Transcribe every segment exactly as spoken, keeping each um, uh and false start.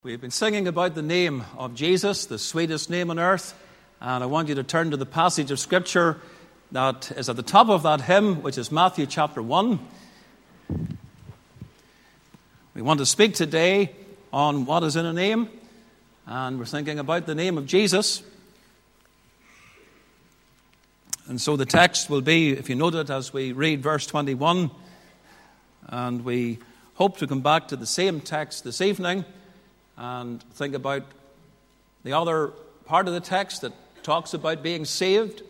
We've been singing about the name of Jesus, the sweetest name on earth, and I want you to turn to the passage of Scripture that is at the top of that hymn, which is Matthew chapter one. We want to speak today on what is in a name, and we're thinking about the name of Jesus. And so the text will be, if you note it, as we read verse twenty-one, and we hope to come back to the same text this evening and think about the other part of the text that talks about being saved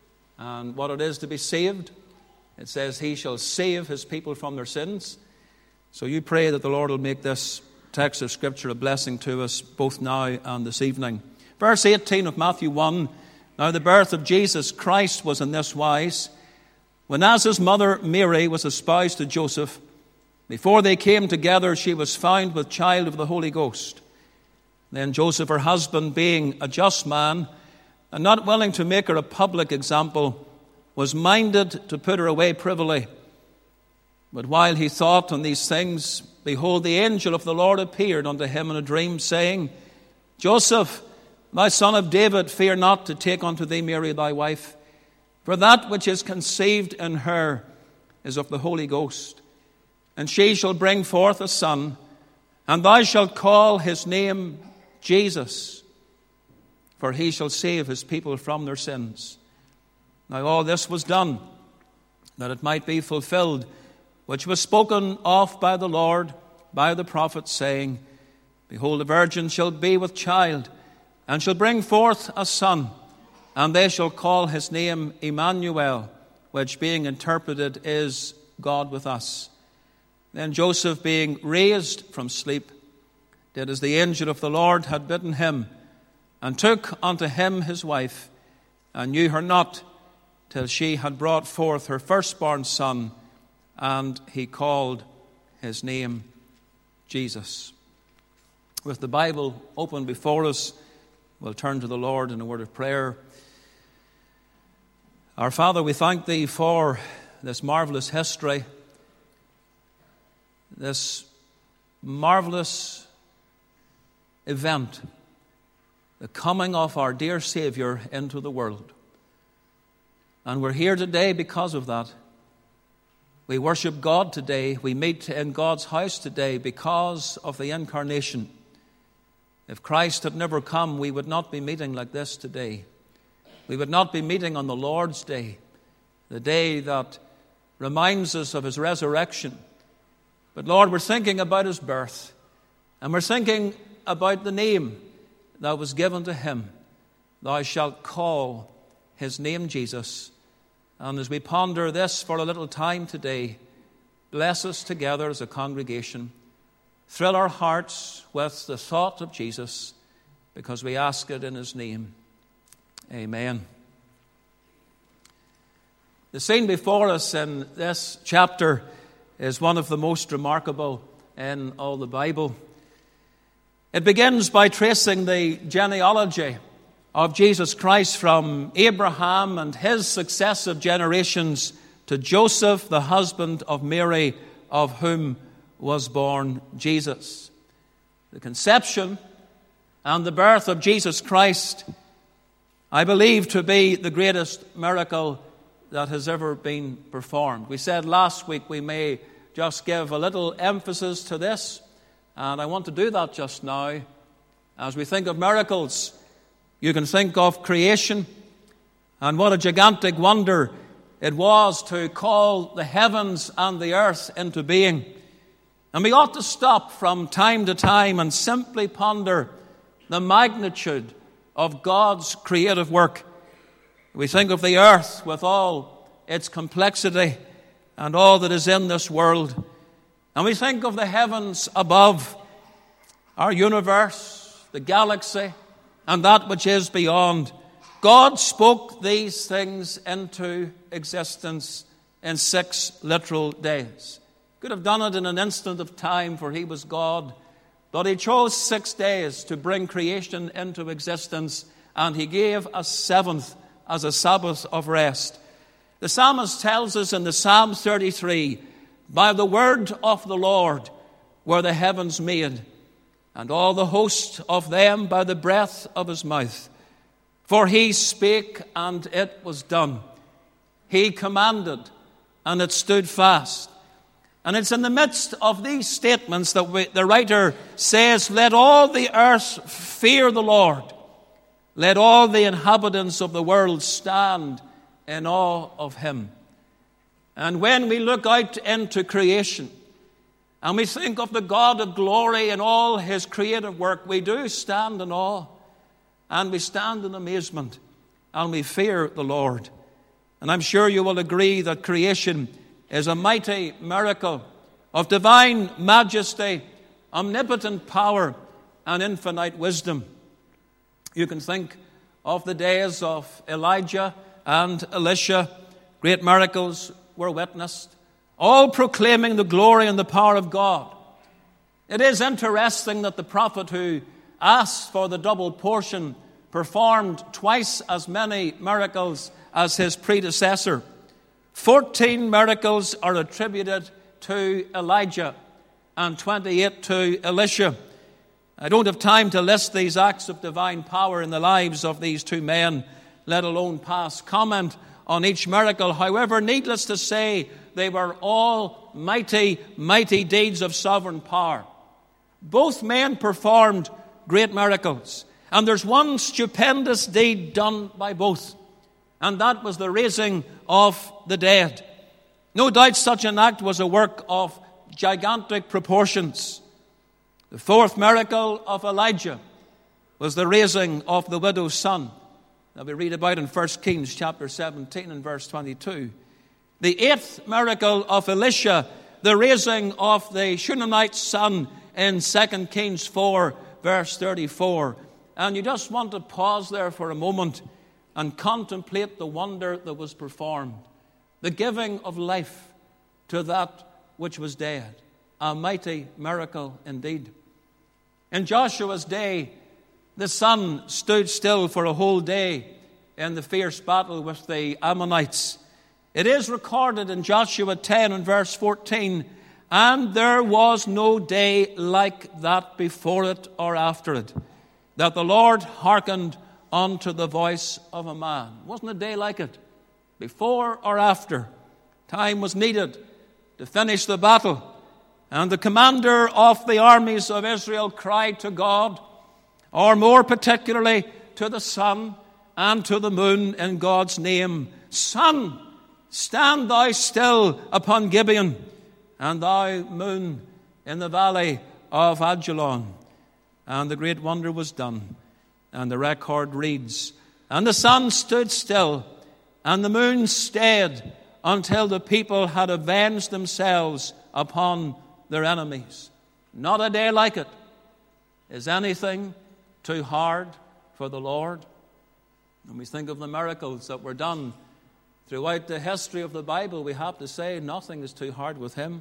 and what it is to be saved. It says, He shall save His people from their sins. So you pray that the Lord will make this text of Scripture a blessing to us both now and this evening. Verse eighteen of Matthew one, Now the birth of Jesus Christ was in this wise. When as his mother Mary was espoused to Joseph, before they came together, she was found with child of the Holy Ghost. Then Joseph, her husband, being a just man, and not willing to make her a public example, was minded to put her away privily. But while he thought on these things, behold, the angel of the Lord appeared unto him in a dream, saying, Joseph, my son of David, fear not to take unto thee Mary thy wife, for that which is conceived in her is of the Holy Ghost. And she shall bring forth a son, and thou shalt call his name Jesus, for he shall save his people from their sins. Now all this was done, that it might be fulfilled, which was spoken of by the Lord, by the prophet, saying, Behold, a virgin shall be with child, and shall bring forth a son, and they shall call his name Emmanuel, which being interpreted is God with us. Then Joseph, being raised from sleep, did as the angel of the Lord had bidden him, and took unto him his wife, and knew her not till she had brought forth her firstborn son, and he called his name Jesus. With the Bible open before us, we'll turn to the Lord in a word of prayer. Our Father, we thank Thee for this marvelous history, this marvelous event, the coming of our dear Savior into the world. And we're here today because of that. We worship God today. We meet in God's house today because of the incarnation. If Christ had never come, we would not be meeting like this today. We would not be meeting on the Lord's Day, the day that reminds us of His resurrection. But Lord, we're thinking about His birth, and we're thinking about the name that was given to Him. Thou shalt call His name Jesus. And as we ponder this for a little time today, bless us together as a congregation. Thrill our hearts with the thought of Jesus, because we ask it in His name. Amen. The scene before us in this chapter is one of the most remarkable in all the Bible. It begins by tracing the genealogy of Jesus Christ from Abraham and his successive generations to Joseph, the husband of Mary, of whom was born Jesus. The conception and the birth of Jesus Christ, I believe to be the greatest miracle that has ever been performed. We said last week we may just give a little emphasis to this, and I want to do that just now. As we think of miracles, you can think of creation, and what a gigantic wonder it was to call the heavens and the earth into being. And we ought to stop from time to time and simply ponder the magnitude of God's creative work. We think of the earth with all its complexity and all that is in this world. And we think of the heavens above, our universe, the galaxy, and that which is beyond. God spoke these things into existence in six literal days. Could have done it in an instant of time, for He was God. But He chose six days to bring creation into existence, and He gave a seventh as a Sabbath of rest. The psalmist tells us in the Psalm thirty-three, By the word of the Lord were the heavens made, and all the host of them by the breath of his mouth. For he spake, and it was done. He commanded, and it stood fast. And it's in the midst of these statements that we, the writer says, let all the earth fear the Lord. Let all the inhabitants of the world stand in awe of him. And when we look out into creation, and we think of the God of glory and all his creative work, we do stand in awe, and we stand in amazement, and we fear the Lord. And I'm sure you will agree that creation is a mighty miracle of divine majesty, omnipotent power, and infinite wisdom. You can think of the days of Elijah and Elisha. Great miracles were witnessed, all proclaiming the glory and the power of God. It is interesting that the prophet who asked for the double portion performed twice as many miracles as his predecessor. Fourteen miracles are attributed to Elijah and twenty-eight to Elisha. I don't have time to list these acts of divine power in the lives of these two men, let alone pass comment on each miracle. However, needless to say, they were all mighty, mighty deeds of sovereign power. Both men performed great miracles. And there's one stupendous deed done by both. And that was the raising of the dead. No doubt such an act was a work of gigantic proportions. The fourth miracle of Elijah was the raising of the widow's son, that we read about in First Kings chapter seventeen and verse twenty-two. The eighth miracle of Elisha, the raising of the Shunammite's son in Second Kings four, verse thirty-four. And you just want to pause there for a moment and contemplate the wonder that was performed. The giving of life to that which was dead. A mighty miracle indeed. In Joshua's day, the sun stood still for a whole day in the fierce battle with the Ammonites. It is recorded in Joshua ten and verse fourteen, and there was no day like that before it or after it, that the Lord hearkened unto the voice of a man. Wasn't a day like it, before or after. Time was needed to finish the battle. And the commander of the armies of Israel cried to God, or more particularly to the sun and to the moon in God's name, Sun, stand thou still upon Gibeon, and thou, moon, in the valley of Ajalon. And the great wonder was done. And the record reads, and the sun stood still, and the moon stayed, until the people had avenged themselves upon their enemies. Not a day like it. Is anything too hard for the Lord? When we think of the miracles that were done throughout the history of the Bible, we have to say nothing is too hard with him.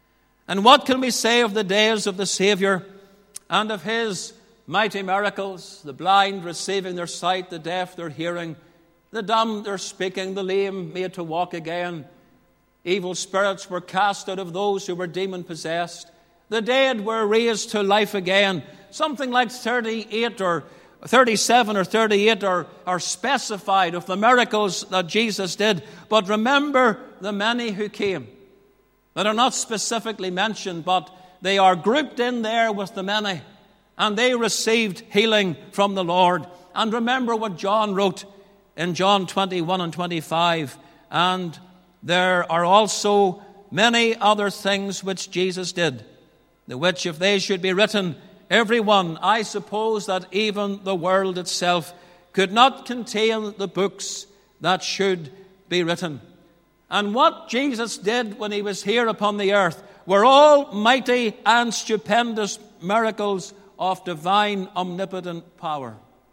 And what can we say of the days of the Savior and of his mighty miracles? The blind receiving their sight, the deaf their hearing, the dumb their speaking, the lame made to walk again. Evil spirits were cast out of those who were demon-possessed. The dead were raised to life again. Something like thirty-eight or thirty-seven or thirty-eight are, are specified of the miracles that Jesus did. But remember the many who came that are not specifically mentioned, but they are grouped in there with the many. And they received healing from the Lord. And remember what John wrote in John twenty-one and twenty-five. And there are also many other things which Jesus did, the which if they should be written, every one, I suppose that even the world itself could not contain the books that should be written. And what Jesus did when he was here upon the earth were all mighty and stupendous miracles of divine omnipotent power.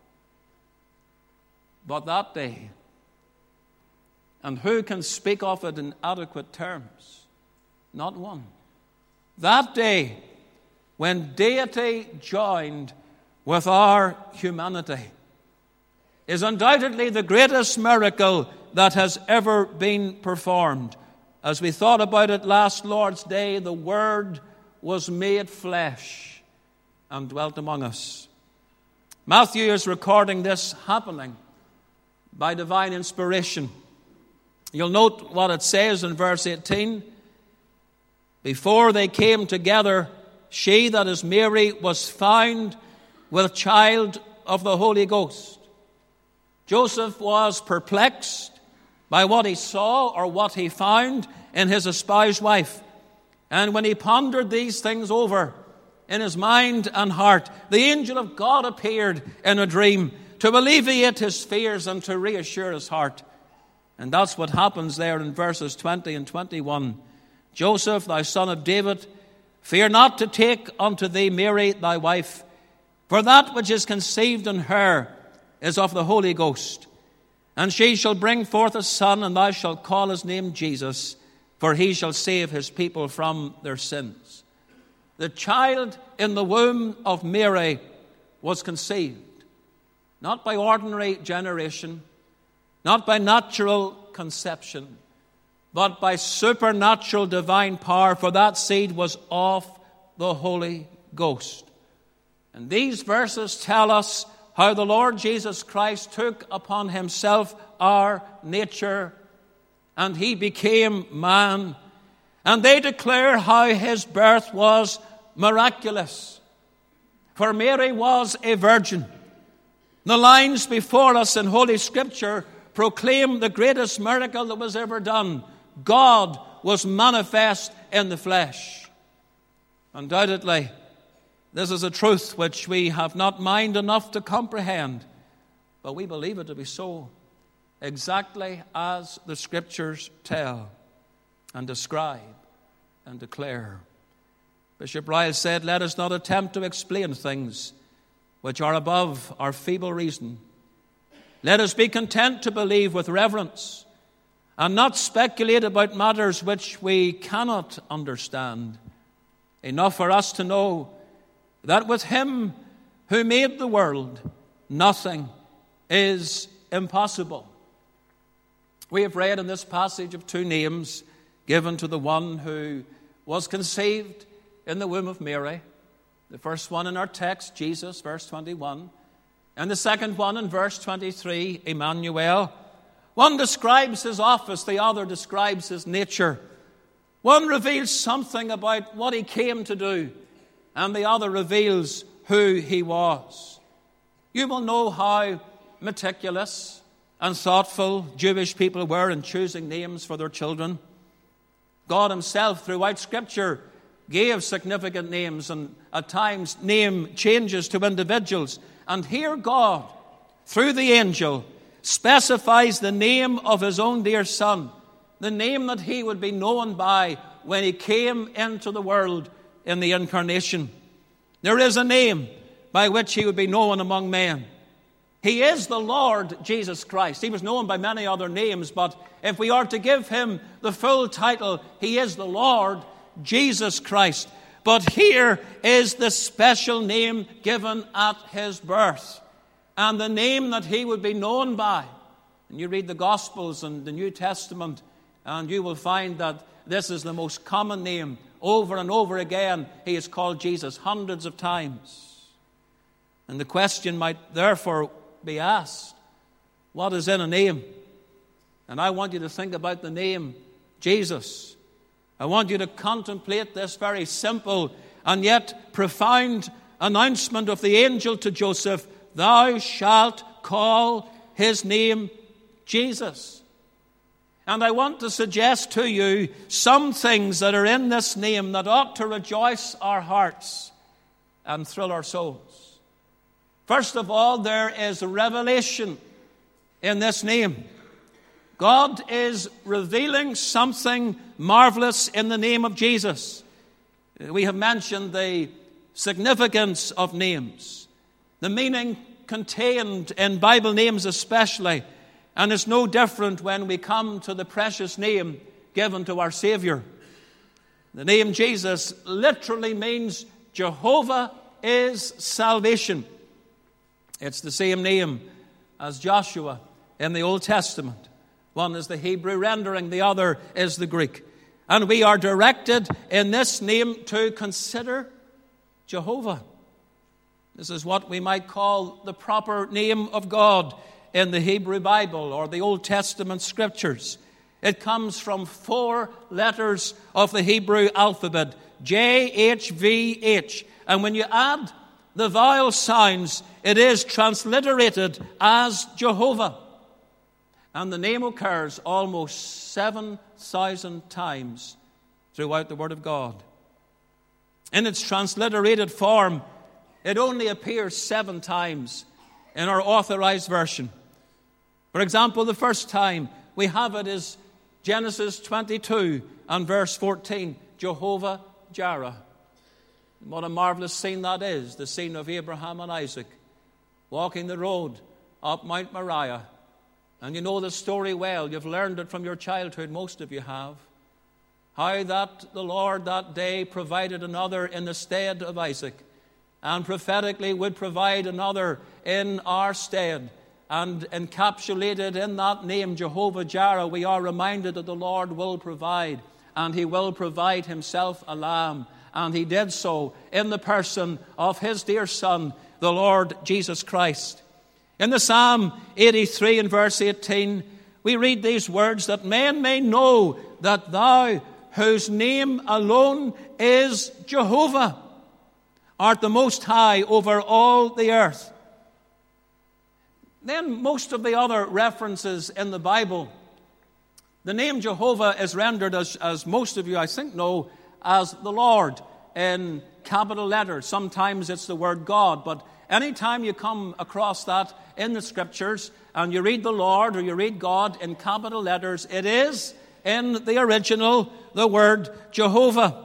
But that day, and who can speak of it in adequate terms? Not one. That day, when deity joined with our humanity, is undoubtedly the greatest miracle that has ever been performed. As we thought about it last Lord's Day, the Word was made flesh and dwelt among us. Matthew is recording this happening by divine inspiration. You'll note what it says in verse eighteen. Before they came together, she, that is Mary, was found with child of the Holy Ghost. Joseph was perplexed by what he saw or what he found in his espoused wife. And when he pondered these things over in his mind and heart, the angel of God appeared in a dream to alleviate his fears and to reassure his heart. And that's what happens there in verses twenty and twenty-one. Joseph, thou son of David, fear not to take unto thee Mary thy wife, for that which is conceived in her is of the Holy Ghost. And she shall bring forth a son, and thou shalt call his name Jesus, for he shall save his people from their sins. The child in the womb of Mary was conceived, not by ordinary generation, not by natural conception, but by supernatural divine power, for that seed was of the Holy Ghost. And these verses tell us how the Lord Jesus Christ took upon himself our nature, and he became man. And they declare how his birth was miraculous. For Mary was a virgin. The lines before us in Holy Scripture proclaim the greatest miracle that was ever done. God was manifest in the flesh. Undoubtedly, this is a truth which we have not mind enough to comprehend, but we believe it to be so, exactly as the Scriptures tell and describe and declare. Bishop Ryle said, let us not attempt to explain things which are above our feeble reason. Let us be content to believe with reverence and not speculate about matters which we cannot understand. Enough for us to know that with him who made the world, nothing is impossible. We have read in this passage of two names given to the one who was conceived in the womb of Mary. The first one in our text, Jesus, verse twenty-one. And the second one in verse twenty-three, Emmanuel. One describes his office, the other describes his nature. One reveals something about what he came to do, and the other reveals who he was. You will know how meticulous and thoughtful Jewish people were in choosing names for their children. God himself, throughout Scripture, gave significant names and at times name changes to individuals. And here God, through the angel, specifies the name of his own dear Son, the name that he would be known by when he came into the world in the incarnation. There is a name by which he would be known among men. He is the Lord Jesus Christ. He was known by many other names, but if we are to give him the full title, he is the Lord Jesus Christ. But here is the special name given at his birth, and the name that he would be known by. And you read the Gospels and the New Testament, and you will find that this is the most common name. Over and over again, he is called Jesus hundreds of times. And the question might therefore be asked, what is in a name? And I want you to think about the name Jesus. I want you to contemplate this very simple and yet profound announcement of the angel to Joseph. Thou shalt call his name Jesus. And I want to suggest to you some things that are in this name that ought to rejoice our hearts and thrill our souls. First of all, there is revelation in this name. God is revealing something marvelous in the name of Jesus. We have mentioned the significance of names, the meaning contained in Bible names especially, and it's no different when we come to the precious name given to our Savior. The name Jesus literally means Jehovah is salvation. It's the same name as Joshua in the Old Testament. One is the Hebrew rendering, the other is the Greek. And we are directed in this name to consider Jehovah. This is what we might call the proper name of God in the Hebrew Bible or the Old Testament Scriptures. It comes from four letters of the Hebrew alphabet, J H V H. And when you add the vowel sounds, it is transliterated as Jehovah. And the name occurs almost seven thousand times throughout the Word of God. In its transliterated form, it only appears seven times in our Authorized Version. For example, the first time we have it is Genesis twenty-two and verse fourteen, Jehovah Jireh. What a marvelous scene that is, the scene of Abraham and Isaac walking the road up Mount Moriah. And you know the story well. You've learned it from your childhood, most of you have. How that the Lord that day provided another in the stead of Isaac, and prophetically would provide another in our stead. And encapsulated in that name, Jehovah Jireh, we are reminded that the Lord will provide, and He will provide Himself a lamb. And He did so in the person of His dear Son, the Lord Jesus Christ. In the Psalm eighty-three and verse eighteen, we read these words, that men may know that Thou, whose name alone is Jehovah, art the Most High over all the earth. Then most of the other references in the Bible, the name Jehovah is rendered, as, as most of you I think know, as the Lord in capital letters. Sometimes it's the word God, but anytime you come across that in the Scriptures and you read the Lord or you read God in capital letters, it is in the original the word Jehovah.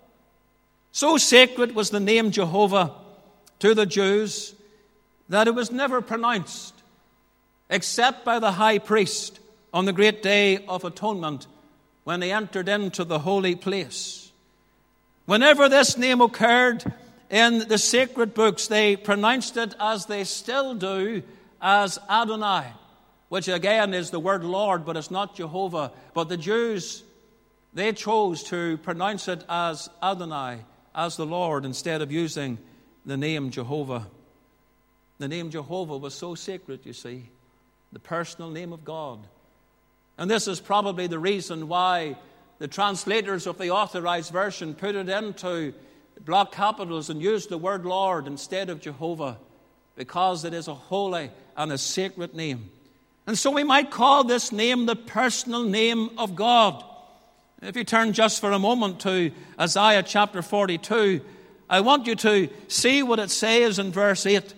So sacred was the name Jehovah to the Jews that it was never pronounced except by the high priest on the great day of atonement when they entered into the holy place. Whenever this name occurred in the sacred books, they pronounced it, as they still do, as Adonai, which again is the word Lord, but it's not Jehovah. But the Jews, they chose to pronounce it as Adonai, as the Lord, instead of using the name Jehovah. The name Jehovah was so sacred, you see, the personal name of God. And this is probably the reason why the translators of the Authorized Version put it into block capitals and used the word Lord instead of Jehovah, because it is a holy and a sacred name. And so we might call this name the personal name of God. If you turn just for a moment to Isaiah chapter forty-two, I want you to see what it says in verse eight.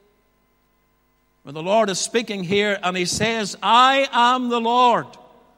Where the Lord is speaking here, and He says, I am the Lord.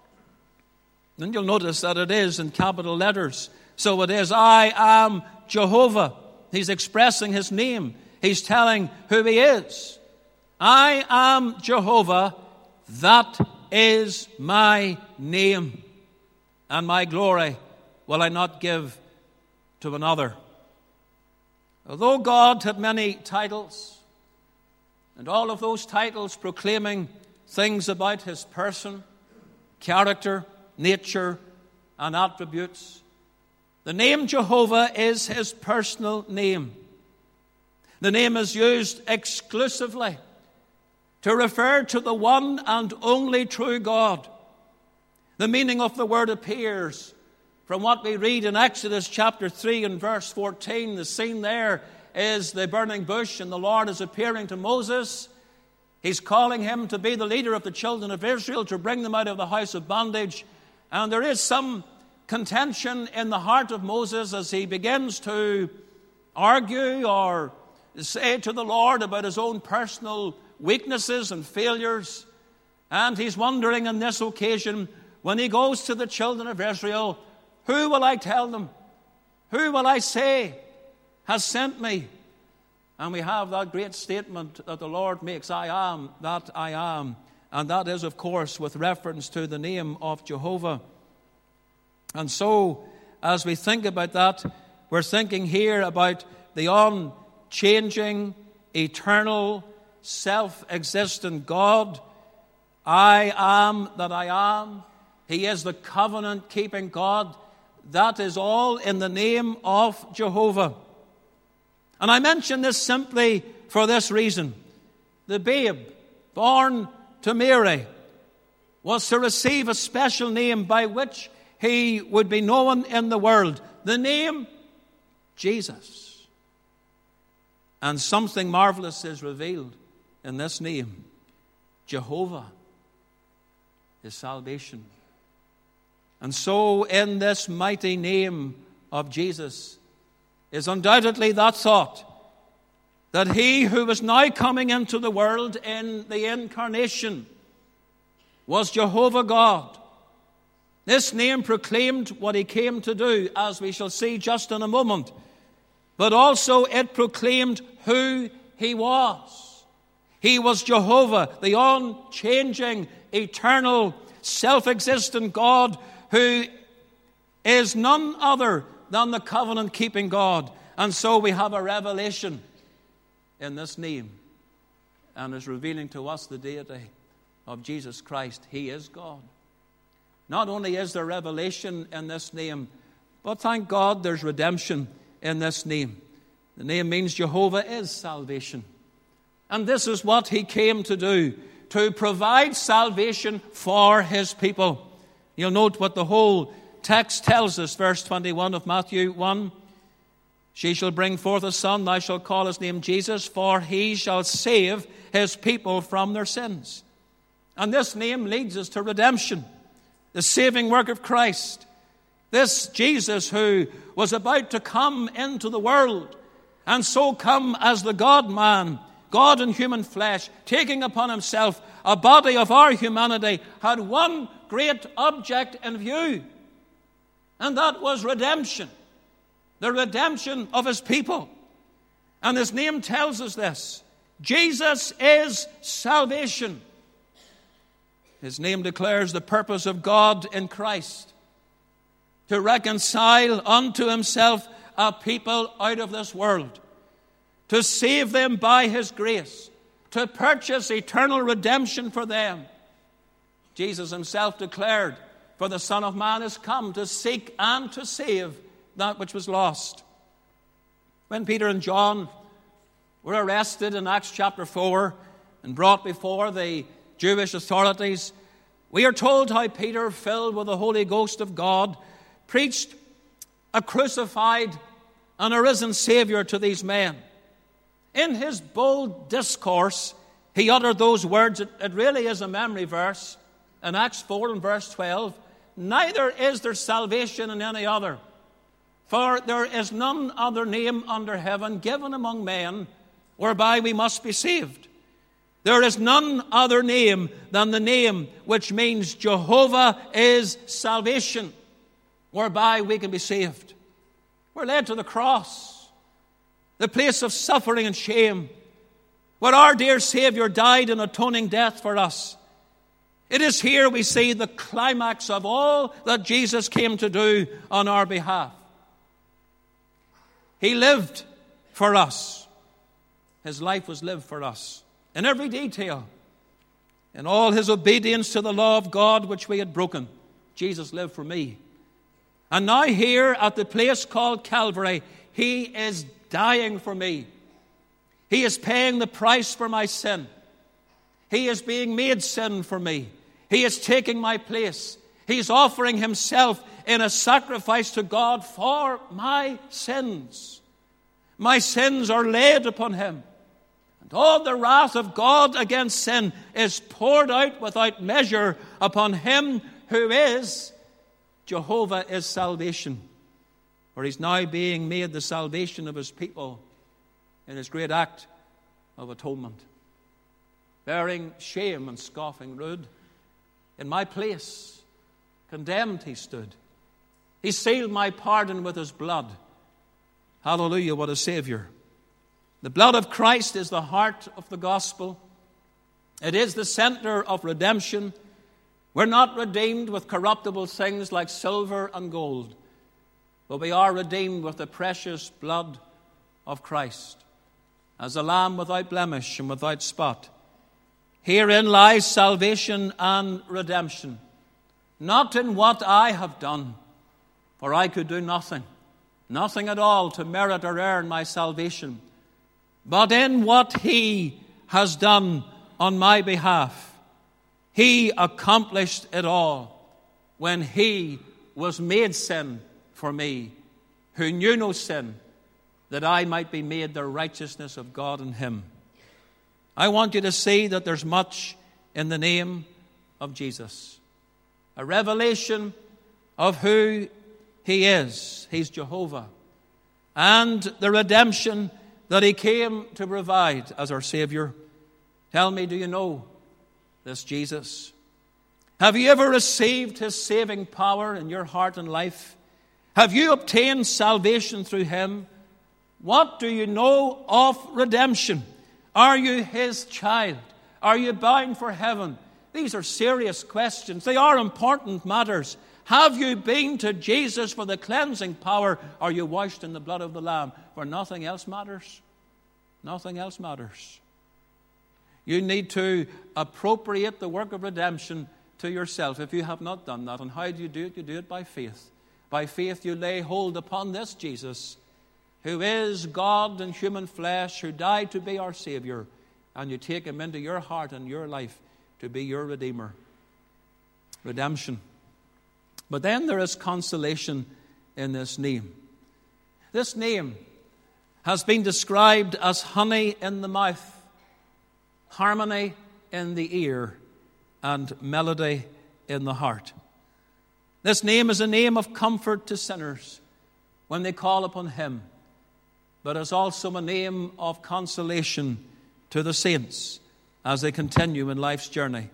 Then you'll notice that it is in capital letters. So it is, I am Jehovah. He's expressing His name. He's telling who He is. I am Jehovah. That is my name. And my glory will I not give to another. Although God had many titles, and all of those titles proclaiming things about His person, character, nature, and attributes, the name Jehovah is His personal name. The name is used exclusively to refer to the one and only true God. The meaning of the word appears from what we read in Exodus chapter three and verse fourteen. The scene there is the burning bush, and the Lord is appearing to Moses. He's calling him to be the leader of the children of Israel, to bring them out of the house of bondage. And there is some contention in the heart of Moses as he begins to argue or say to the Lord about his own personal weaknesses and failures. And he's wondering on this occasion, when he goes to the children of Israel, who will I tell them? Who will I say has sent me? And we have that great statement that the Lord makes, I am that I am. And that is, of course, with reference to the name of Jehovah. And so, as we think about that, we're thinking here about the unchanging, eternal, self-existent God. I am that I am. He is the covenant-keeping God. That is all in the name of Jehovah. And I mention this simply for this reason. The babe born to Mary was to receive a special name by which he would be known in the world. The name Jesus. And something marvelous is revealed in this name. Jehovah is salvation. And so in this mighty name of Jesus is undoubtedly that thought that he who was now coming into the world in the incarnation was Jehovah God. This name proclaimed what he came to do, as we shall see just in a moment. But also it proclaimed who he was. He was Jehovah, the unchanging, eternal, self-existent God who is none other than the covenant-keeping God. And so we have a revelation in this name, and is revealing to us the deity of Jesus Christ. He is God. Not only is there revelation in this name, but thank God there's redemption in this name. The name means Jehovah is salvation. And this is what he came to do, to provide salvation for his people. You'll note what the whole text tells us, verse twenty-one of Matthew one. She shall bring forth a son, thou shalt call his name Jesus, for he shall save his people from their sins. And this name leads us to redemption, the saving work of Christ. This Jesus who was about to come into the world, and so come as the God-man, God in human flesh, taking upon himself a body of our humanity, had one great object in view, and that was redemption. The redemption of his people. And his name tells us this. Jesus is salvation. His name declares the purpose of God in Christ to reconcile unto himself a people out of this world, to save them by his grace, to purchase eternal redemption for them. Jesus himself declared, for the Son of Man is come to seek and to save that which was lost. When Peter and John were arrested in Acts chapter four and brought before the Jewish authorities, we are told how Peter, filled with the Holy Ghost of God, preached a crucified and a risen Savior to these men. In his bold discourse, he uttered those words. It, it really is a memory verse in Acts four and verse twelve. Neither is there salvation in any other, for there is none other name under heaven given among men whereby we must be saved. There is none other name than the name which means Jehovah is salvation, whereby we can be saved. We're led to the cross, the place of suffering and shame, where our dear Savior died an atoning death for us. It is here we see the climax of all that Jesus came to do on our behalf. He lived for us. His life was lived for us in every detail. In all his obedience to the law of God which we had broken, Jesus lived for me. And now here at the place called Calvary, he is dying for me. He is paying the price for my sin. He is being made sin for me. He is taking my place. He's offering himself in a sacrifice to God for my sins. My sins are laid upon him. And all the wrath of God against sin is poured out without measure upon him who is Jehovah is salvation. For he's now being made the salvation of his people in his great act of atonement. Bearing shame and scoffing rude, in my place, condemned he stood. He sealed my pardon with his blood. Hallelujah, what a Savior. The blood of Christ is the heart of the gospel. It is the center of redemption. We're not redeemed with corruptible things like silver and gold, but we are redeemed with the precious blood of Christ, as a lamb without blemish and without spot. Herein lies salvation and redemption, not in what I have done, for I could do nothing, nothing at all to merit or earn my salvation, but in what he has done on my behalf. He accomplished it all when he was made sin for me, who knew no sin, that I might be made the righteousness of God in him. I want you to see that there's much in the name of Jesus. A revelation of who he is. He's Jehovah. And the redemption that he came to provide as our Savior. Tell me, do you know this Jesus? Have you ever received his saving power in your heart and life? Have you obtained salvation through him? What do you know of redemption? Are you his child? Are you bound for heaven? These are serious questions. They are important matters. Have you been to Jesus for the cleansing power? Are you washed in the blood of the Lamb? For nothing else matters. Nothing else matters. You need to appropriate the work of redemption to yourself if you have not done that. And how do you do it? You do it by faith. By faith you lay hold upon this Jesus, who is God in human flesh, who died to be our Savior, and you take him into your heart and your life to be your Redeemer. Redemption. But then there is consolation in this name. This name has been described as honey in the mouth, harmony in the ear, and melody in the heart. This name is a name of comfort to sinners when they call upon him, but is also a name of consolation to the saints as they continue in life's journey.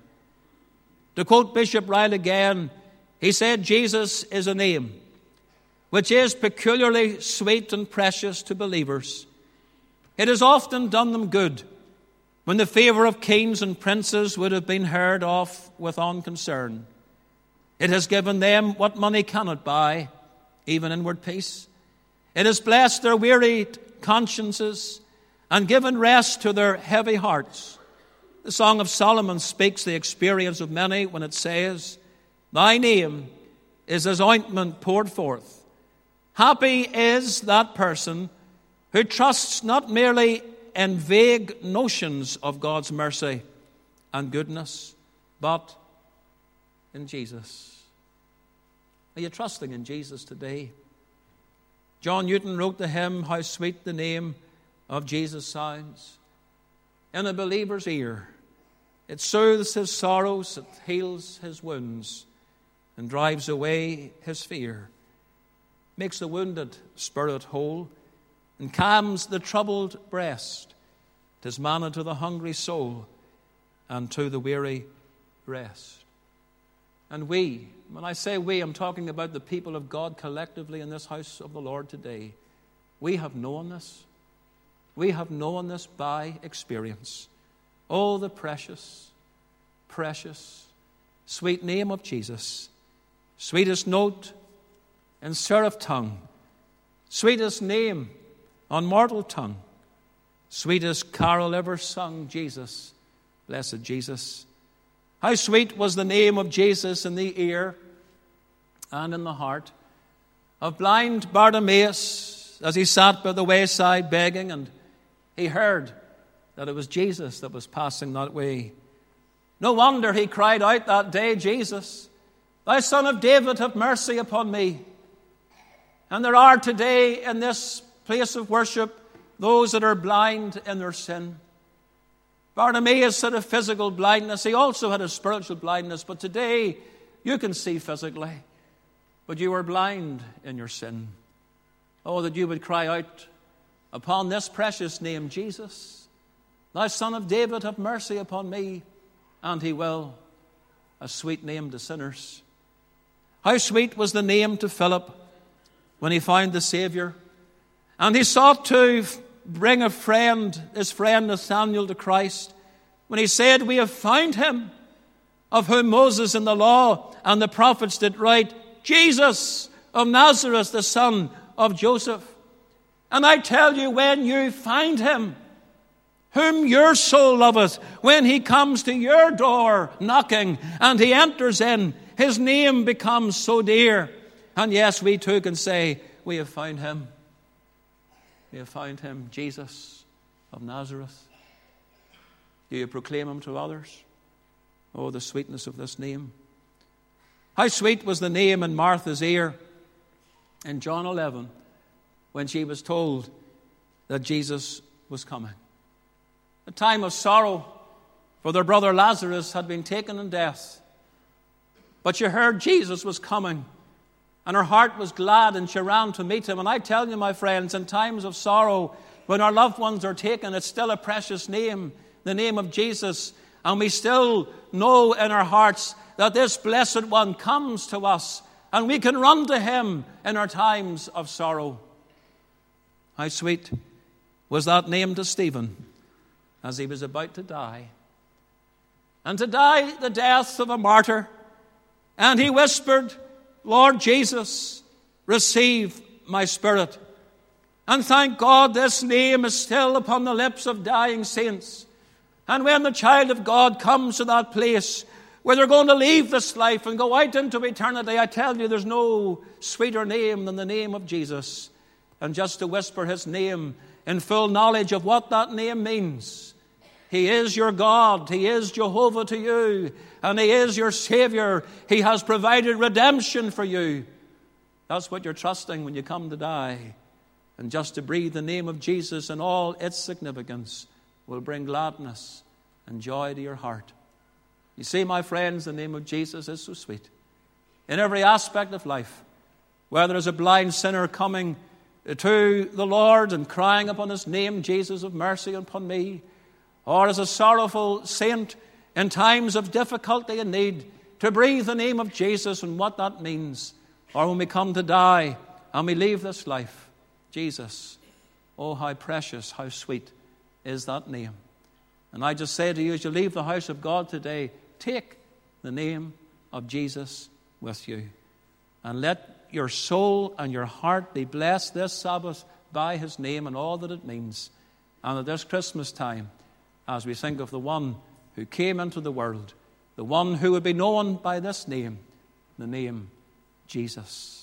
To quote Bishop Ryle again, he said, Jesus is a name which is peculiarly sweet and precious to believers. It has often done them good when the favor of kings and princes would have been heard of with unconcern. It has given them what money cannot buy, even inward peace. It has blessed their wearied consciences and given rest to their heavy hearts. The Song of Solomon speaks the experience of many when it says, thy name is as ointment poured forth. Happy is that person who trusts not merely in vague notions of God's mercy and goodness, but in Jesus. Are you trusting in Jesus today? John Newton wrote the hymn, How Sweet the Name of Jesus Sounds. In a believer's ear, it soothes his sorrows, it heals his wounds, and drives away his fear, makes the wounded spirit whole, and calms the troubled breast. 'Tis manna to the hungry soul, and to the weary rest. And we, when I say we, I'm talking about the people of God collectively in this house of the Lord today. We have known this. We have known this by experience. Oh, the precious, precious, sweet name of Jesus. Sweetest note in seraph tongue. Sweetest name on mortal tongue. Sweetest carol ever sung, Jesus, blessed Jesus. How sweet was the name of Jesus in the ear and in the heart of blind Bartimaeus as he sat by the wayside begging, and he heard that it was Jesus that was passing that way. No wonder he cried out that day, Jesus, Thou Son of David, have mercy upon me. And there are today in this place of worship those that are blind in their sin. Bartimaeus had a physical blindness. He also had a spiritual blindness. But today you can see physically, but you are blind in your sin. Oh, that you would cry out upon this precious name, Jesus, Thou Son of David, have mercy upon me. And he will. A sweet name to sinners. How sweet was the name to Philip when he found the Savior. And he sought to bring a friend, his friend Nathanael, to Christ. When he said, we have found him, of whom Moses in the law and the prophets did write, Jesus of Nazareth, the son of Joseph. And I tell you, when you find him, whom your soul loveth, when he comes to your door knocking and he enters in, his name becomes so dear. And yes, we too can say, we have found him. We have found him, Jesus of Nazareth. Do you proclaim him to others? Oh, the sweetness of this name. How sweet was the name in Martha's ear in John eleven when she was told that Jesus was coming. A time of sorrow, for their brother Lazarus had been taken in death. But she heard Jesus was coming, and her heart was glad, and she ran to meet him. And I tell you, my friends, in times of sorrow, when our loved ones are taken, it's still a precious name, the name of Jesus. And we still know in our hearts that this blessed one comes to us, and we can run to him in our times of sorrow. How sweet was that name to Stephen as he was about to die. And to die the death of a martyr. And he whispered, Lord Jesus, receive my spirit. And thank God this name is still upon the lips of dying saints. And when the child of God comes to that place where they're going to leave this life and go out into eternity, I tell you, there's no sweeter name than the name of Jesus. And just to whisper his name in full knowledge of what that name means. He is your God. He is Jehovah to you. And he is your Savior. He has provided redemption for you. That's what you're trusting when you come to die. And just to breathe the name of Jesus and all its significance will bring gladness and joy to your heart. You see, my friends, the name of Jesus is so sweet. In every aspect of life, whether as a blind sinner coming to the Lord and crying upon his name, Jesus of mercy upon me, or as a sorrowful saint in times of difficulty and need, to breathe the name of Jesus and what that means, or when we come to die and we leave this life, Jesus, oh, how precious, how sweet is that name. And I just say to you, as you leave the house of God today, take the name of Jesus with you. And let your soul and your heart be blessed this Sabbath by his name and all that it means. And at this Christmas time, as we think of the one who came into the world, the one who would be known by this name, the name Jesus.